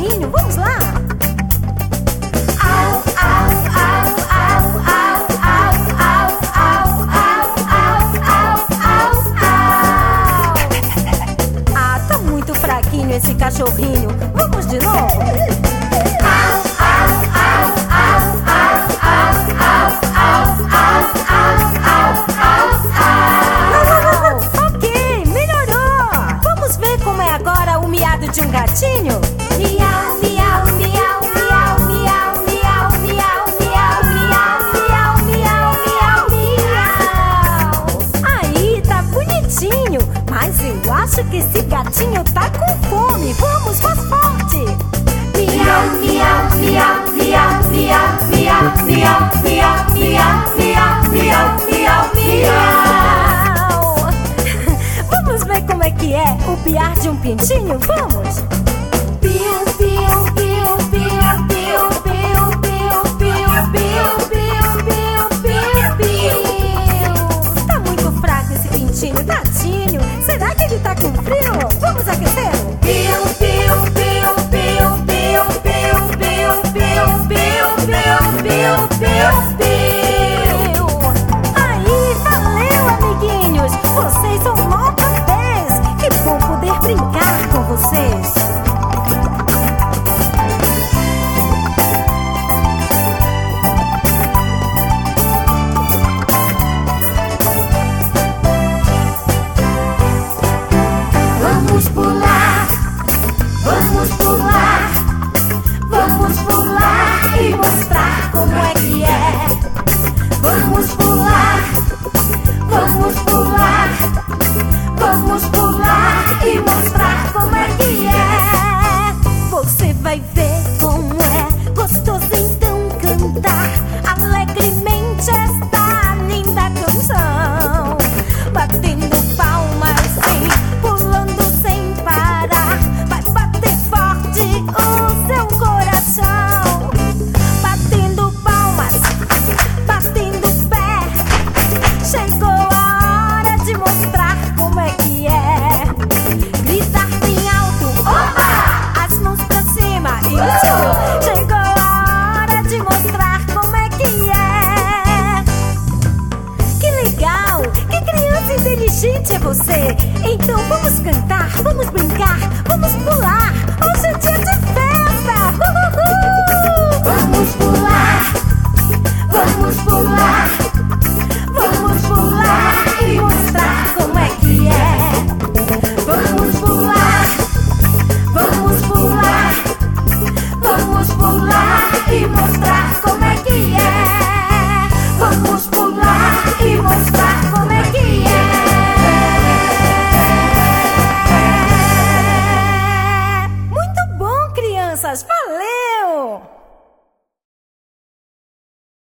amiguinho, vamos lá! Ah, tá muito fraquinho esse cachorrinho. Vamos de novo? Ok, melhorou! Vamos ver como é agora o miado de um gatinho? Miau, miau, miau, miau, miau, miau, miau, miau, miau, miau, miau, miau. Aí, tá bonitinho. Mas eu acho que esse gatinho tá com fome. Vamos, faz forte! Miau, miau, miau, miau, miau, miau, miau, miau, miau, miau, miau, miau, miau. Vamos ver como é que é o piar de um pintinho? Vamos! Piu, piu, piu, piu, piu, piu, piu, piu, piu, piu, piu, piu. Tá muito fraco esse pintinho, tadinho. Será que ele tá com frio? Vamos aquecê-lo? Piu, piu, piu, piu, piu, piu, piu, piu, piu, piu, piu, piu. Aí, valeu, amiguinhos! Vocês são nota 10! Que bom poder brincar com vocês! Vamos pular, vamos pular, vamos pular e mostrar como é que é. Vamos pular, vamos pular, vamos pular e mostrar como é que é. Você vai ver como é gostoso então cantar alegremente esta linda canção. Batendo palmas sim, pulando sem parar. Vai bater forte o seu coração. Batendo palmas, batendo pé. Chegou a hora de mostrar como é que é. Gritar bem alto, oba! As mãos pra cima, isso! Chegou a hora de mostrar como é que é. Que legal! Que criança inteligente é você! Então vamos cantar, vamos brincar, vamos pular! Hoje é dia de festa! Uhul! Vamos pular!